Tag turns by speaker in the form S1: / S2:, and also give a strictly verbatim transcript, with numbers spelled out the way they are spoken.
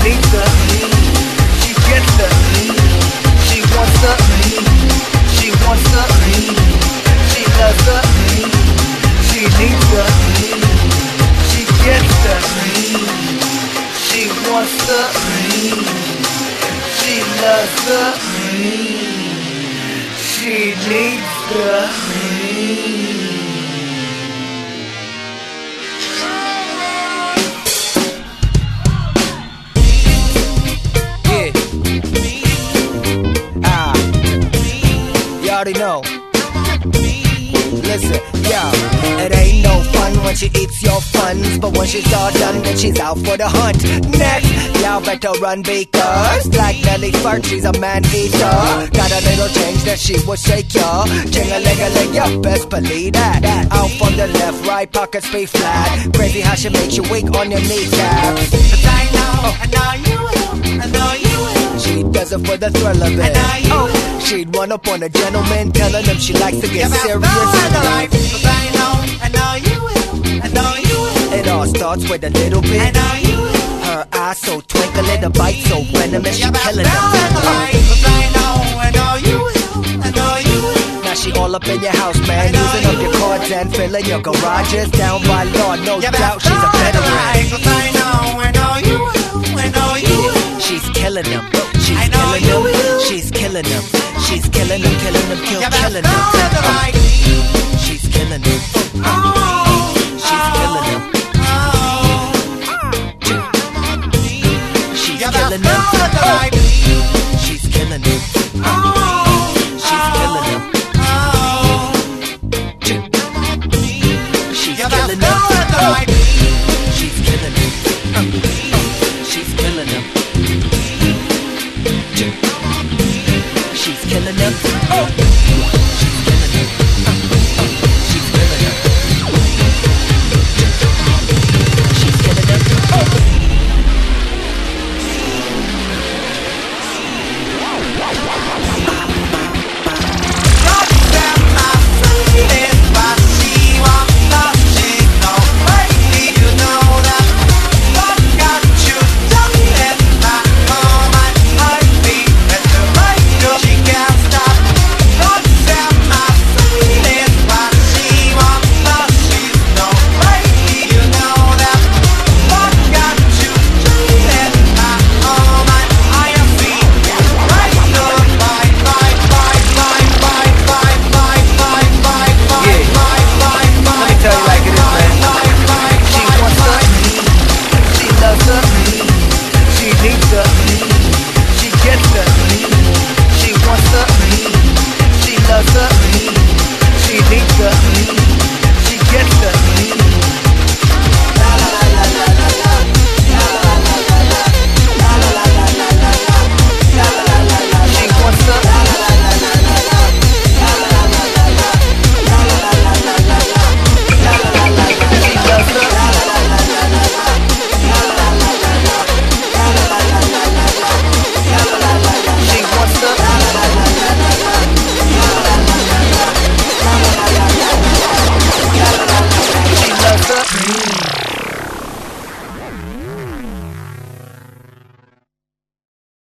S1: needs the, she gets the, she wants the, she wants the, she loves the, she needs the, she gets the, she wants the, she loves the, she needs the. Already know. Listen, yo, it ain't no fun when she eats your funds, but when she's all done, then she's out for the hunt. Next, y'all better run because, like Nelly Furt, she's a man-eater. Got a little change that she will shake ya. Jing-a-ling-a-ling, you best believe that. Out from the left, right, pockets be flat. Crazy how she makes you weak on your kneecaps. Cause I know, I know you will, I know you will. She does it for the thrill of it. Oh, she'd run up on a gentleman, telling him she likes to get serious. Life, cause I know, I know you will, I know you will. It all starts with a little bit. I know you will. Her eyes so twinkling, the bite so venomous, she killing them. Life, cause I know, I know you will, I know you will. Now she all up in your house, man, using up your cards and filling your garages. Down by law, no doubt she's a veteran. Life, cause I know, I know you will, I know you will. She's killing them, she's killing them, she's killing them, she's killing them, killing them, kill, killing them. She's killing them, she's killing them, she's killing them, she's killing them.